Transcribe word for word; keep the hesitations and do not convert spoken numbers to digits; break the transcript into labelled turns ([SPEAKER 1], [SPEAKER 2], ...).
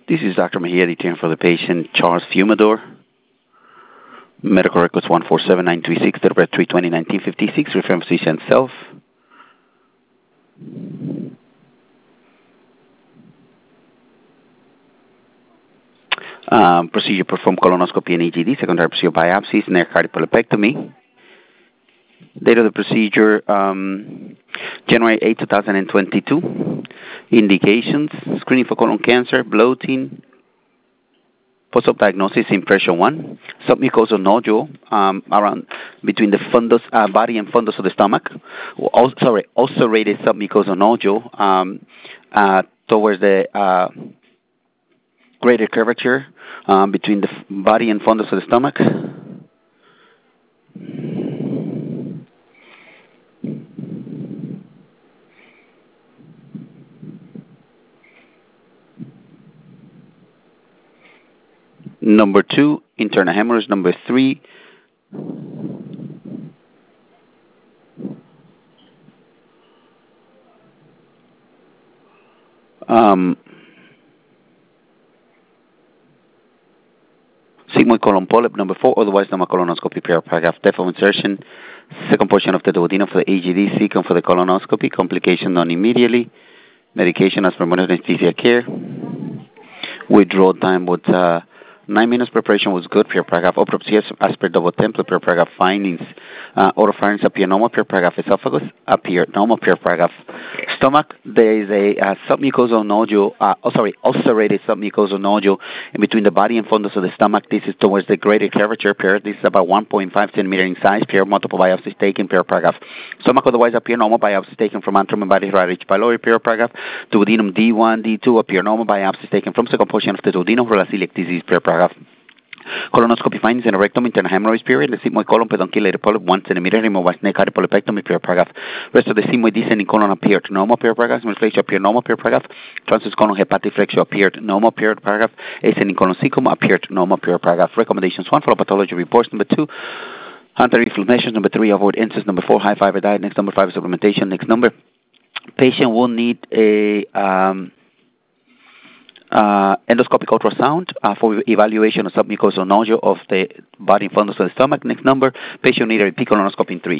[SPEAKER 1] This is Doctor Mejia, detailing for the patient Charles Fumador. Medical records one four seven nine three six, date of birth three twenty nineteen fifty-six, referring physician self. Um, procedure performed colonoscopy and E G D, secondary procedure biopsies, neck cardiopulopectomy. Date of the procedure, um, January eighth, two thousand twenty-two. Indications, screening for colon cancer, bloating, post-op diagnosis, impression one, submucosal nodule um, around between the fundus, uh, body and fundus of the stomach. Oh, sorry, ulcerated submucosal nodule um, uh, towards the uh, greater curvature um, between the body and fundus of the stomach. Number two, internal hemorrhage. Number three, um, sigmoid colon polyp. Number four, otherwise known as colonoscopy, paragraph, depth of insertion, second portion of the duodenum for the A G D, second for the colonoscopy, complication non immediately, medication as per modern anesthesia care. Withdrawal time was uh, nine minutes. Preparation was good. Per paragraph, autopsy as per double template. Per paragraph, findings. Uh, oropharynx appear normal. Per paragraph, esophagus appear normal. Per paragraph, stomach. There is a uh, submucosal nodule. Uh, oh, sorry, ulcerated submucosal nodule in between the body and fundus of the stomach. This is towards the greater curvature. Per this is about one point five centimeter in size. Per multiple biopsies taken. Per paragraph, stomach otherwise appear normal. Biopsies taken from antrum and body right H. pylori. Per paragraph, duodenum D one, D two appear normal. Biopsies taken from second portion of the duodenum for celiac disease. Per paragraph, colonoscopy findings in a rectum, internal hemorrhoids period, the sigmoid colon pedunculated polyp one centimeter, removed by snake cardiopulopectomy. Per paragraph, rest of the sigmoid descending colon appeared normal. Per paragraph, flexure appeared normal. Per paragraph, transverse colon hepatic flexure appeared normal. Per paragraph, ascending colon cecum appeared normal. Per paragraph, recommendations one, follow pathology reports. Number two, anti-inflammation. Number three, avoid incest. Number four, high fiber diet. Next number five, supplementation. Next number, patient will need a um, uh, endoscopic ultrasound uh, for evaluation of submucosal nodule of the body and fundus of the stomach. Next number, patient will need a repeat colonoscopy in three